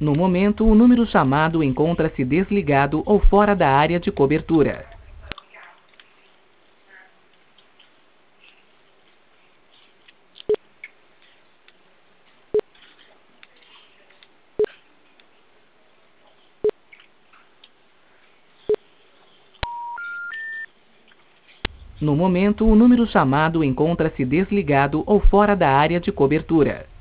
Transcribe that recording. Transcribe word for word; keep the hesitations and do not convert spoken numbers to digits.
No momento, o número chamado encontra-se desligado ou fora da área de cobertura. No momento, o número chamado encontra-se desligado ou fora da área de cobertura.